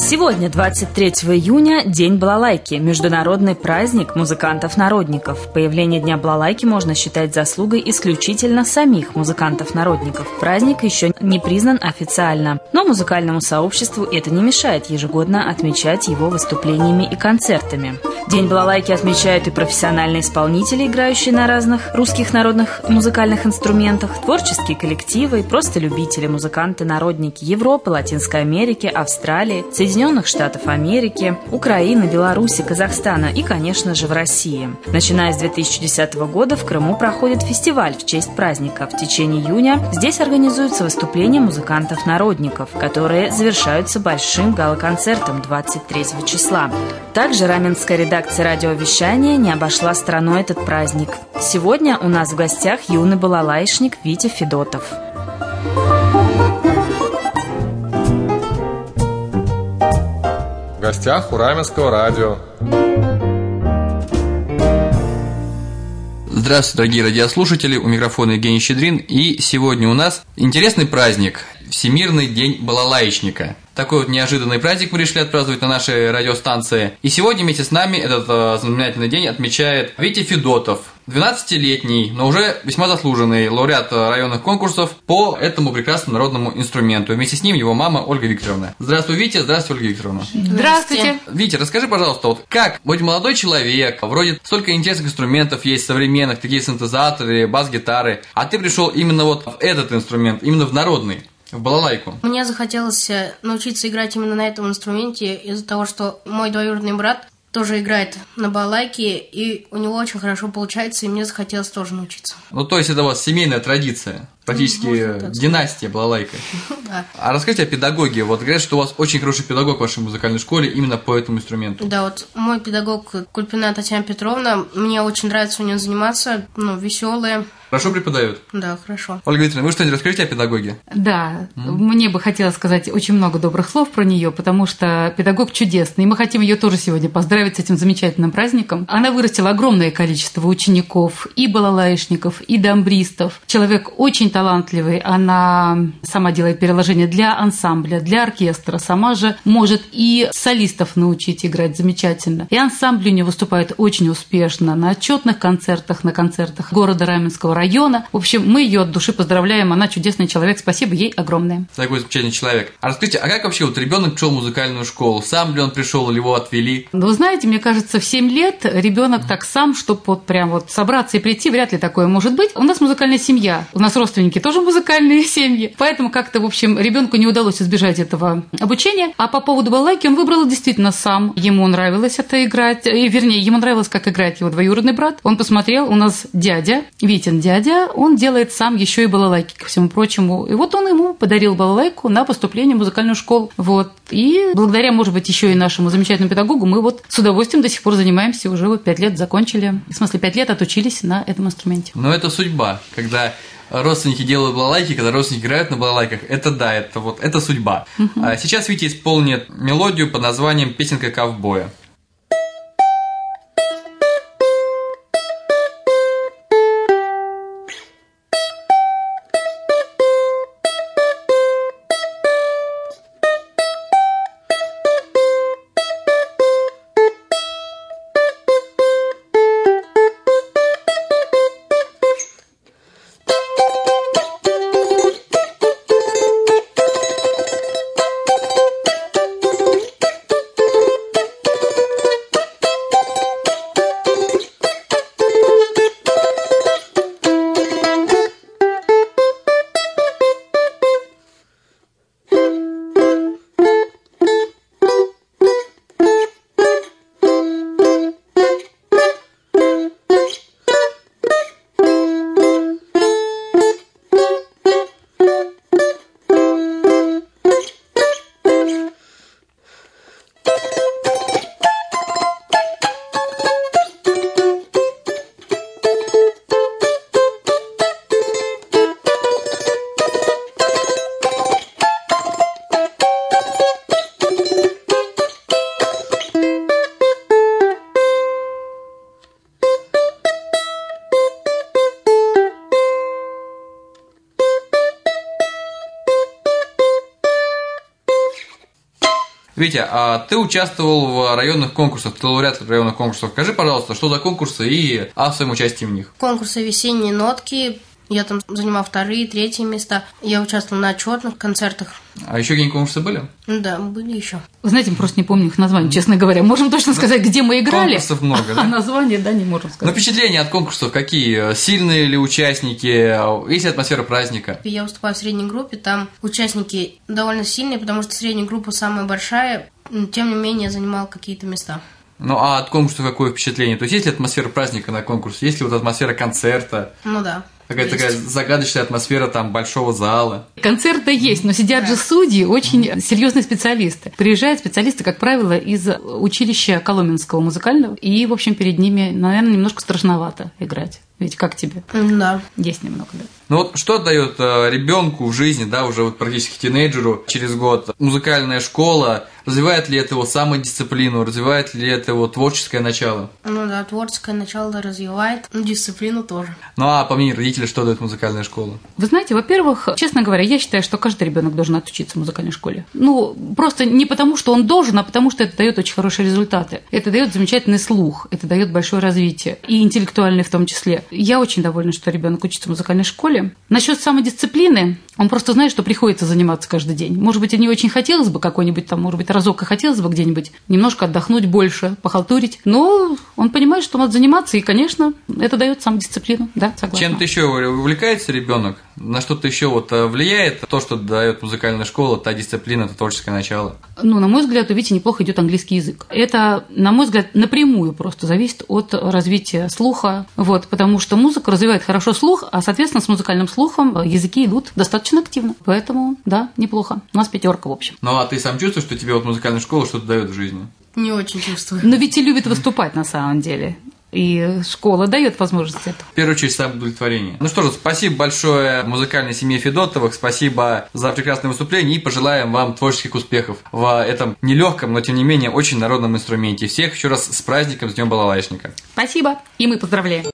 Сегодня, 23 июня, День балалайки – международный праздник музыкантов-народников. Появление Дня балалайки можно считать заслугой исключительно самих музыкантов-народников. Праздник еще не признан официально, но музыкальному сообществу это не мешает ежегодно отмечать его выступлениями и концертами. День балалайки отмечают и профессиональные исполнители, играющие на разных русских народных музыкальных инструментах, творческие коллективы и просто любители, музыканты-народники Европы, Латинской Америки, Австралии, Соединенных Штатов Америки, Украины, Беларуси, Казахстана и, конечно же, в России. Начиная с 2010 года в Крыму проходит фестиваль в честь праздника. В течение июня здесь организуются выступления музыкантов-народников, которые завершаются большим гала-концертом 23 числа. Также раменская редакция радиовещания не обошла стороной этот праздник. Сегодня у нас в гостях юный балалайшник Витя Федотов. В гостях у Раменского радио. Здравствуйте, дорогие радиослушатели, у микрофона Евгений Щедрин, и сегодня у нас интересный праздник – Всемирный день балалаечника. Такой вот неожиданный праздник мы решили отпраздновать на нашей радиостанции. И сегодня вместе с нами этот знаменательный день отмечает Витя Федотов, 12-летний, но уже весьма заслуженный лауреат районных конкурсов по этому прекрасному народному инструменту. Вместе с ним его мама Ольга Викторовна. Здравствуй, Витя, здравствуй, Ольга Викторовна. Здравствуйте. Витя, расскажи, пожалуйста, вот как быть молодой человек, вроде столько интересных инструментов есть современных, такие синтезаторы, бас-гитары, а ты пришел именно вот в этот инструмент, именно в народный. В балалайку. Мне захотелось научиться играть именно на этом инструменте из-за того, что мой двоюродный брат тоже играет на балалайке, и у него очень хорошо получается, и мне захотелось тоже научиться. Ну, то есть это у вас семейная традиция, практически династия балалайка. Да. А расскажите о педагоге. Вот говорят, что у вас очень хороший педагог в вашей музыкальной школе именно по этому инструменту. Да, вот мой педагог Кульпина Татьяна Петровна, мне очень нравится у нее заниматься, веселая. Хорошо преподает? Да, хорошо. Ольга Викторовна, вы что-нибудь расскажите о педагоге? Да, мне бы хотелось сказать очень много добрых слов про нее, потому что педагог чудесный, и мы хотим ее тоже сегодня поздравить с этим замечательным праздником. Она вырастила огромное количество учеников, и балалайшников, и дамбристов. Человек очень талантливый, она сама делает переложения для ансамбля, для оркестра, сама же может и солистов научить играть замечательно. И ансамбль у нее выступает очень успешно на отчетных концертах, на концертах города Раменского района. В общем, мы ее от души поздравляем, она чудесный человек, спасибо ей огромное. Такой замечательный человек. А расскажите, а как вообще вот ребенок пришел в музыкальную школу? Сам ли он пришел или его отвели? Ну, вы знаете, мне кажется, в 7 лет ребенок так сам, чтобы вот прям вот собраться и прийти, вряд ли такое может быть. У нас музыкальная семья, у нас родственники тоже музыкальные семьи, поэтому как-то, в общем, ребенку не удалось избежать этого обучения. А по поводу балалайки он выбрал действительно сам. Ему нравилось это играть, вернее, ему нравилось, как играет его двоюродный брат. Он посмотрел, у нас дядя, Витин дядя, он делает сам еще и балалайки, ко всему прочему. И вот он ему подарил балалайку на поступление в музыкальную школу. Вот. И благодаря, может быть, еще и нашему замечательному педагогу мы вот с удовольствием до сих пор занимаемся, уже вот 5 лет закончили. В смысле, 5 лет отучились на этом инструменте. Но это судьба, когда родственники делают балалайки, когда родственники играют на балалайках, это да, это судьба. А сейчас Витя исполнит мелодию под названием «Песенка ковбоя». Витя, а ты участвовал в районных конкурсах, ты лауреат районных конкурсов. Скажи, пожалуйста, что за конкурсы и о своем участии в них? Конкурсы «Весенние нотки». Я там занимал 2-е, 3-е места. Я участвовал на отчетных концертах. А еще какие конкурсы были? Да, были еще. Вы знаете, мы просто не помню их названий, честно говоря. Можем точно сказать, где мы играли. Конкурсов много, да? А название, да, не можем сказать. Но впечатления от конкурсов какие? Сильные ли участники? Есть ли атмосфера праздника? Я выступаю в средней группе, там участники довольно сильные, потому что средняя группа самая большая. Тем не менее, я занимал какие-то места. Ну, а от конкурса какое впечатление? То есть ли атмосфера праздника на конкурсе? Есть ли вот атмосфера концерта? Ну да. Какая-то такая загадочная атмосфера там большого зала. Концерт-то есть, но сидят же судьи, очень серьезные специалисты. Приезжают специалисты, как правило, из училища Коломенского музыкального, и, в общем, перед ними, наверное, немножко страшновато играть. Ведь как тебе? Да. Есть немного, да. Ну вот что дает ребенку в жизни, да, уже вот практически тинейджеру через год музыкальная школа? Развивает ли это его самодисциплину, развивает ли это его творческое начало? Ну да, творческое начало развивает, дисциплину тоже. Ну а по мнению родителей, что дает музыкальная школа? Вы знаете, во-первых, честно говоря, я считаю, что каждый ребенок должен отучиться в музыкальной школе. Ну, просто не потому, что он должен, а потому, что это дает очень хорошие результаты. Это дает замечательный слух, это дает большое развитие, и интеллектуальное в том числе. Я очень довольна, что ребенок учится в музыкальной школе. Насчет самодисциплины, он просто знает, что приходится заниматься каждый день. Может быть, и не очень хотелось бы какой-нибудь там, может быть, разок и хотелось бы где-нибудь немножко отдохнуть больше, похалтурить, но он понимает, что надо заниматься, и, конечно, это дает самодисциплину. Да, согласна. Чем-то еще увлекается ребенок? На что-то еще вот влияет то, что дает музыкальная школа, та дисциплина, это творческое начало? Ну, на мой взгляд, у Вити неплохо идет английский язык. Это, на мой взгляд, напрямую просто зависит от развития слуха, вот, потому что музыка развивает хорошо слух, а, соответственно, с музыкальным слухом языки идут достаточно активно. Поэтому, да, неплохо. У нас 5, в общем. Ну, а ты сам чувствуешь, что тебе вот музыкальная школа что-то дает в жизни? Не очень чувствую. Но Витя любит выступать на самом деле. И школа дает возможность это. В первую очередь, самоудовлетворение. Ну что же, спасибо большое музыкальной семье Федотовых, спасибо за прекрасное выступление и пожелаем вам творческих успехов в этом нелегком, но тем не менее очень народном инструменте. Всех еще раз с праздником, с Днем Балалайчника. Спасибо, и мы поздравляем.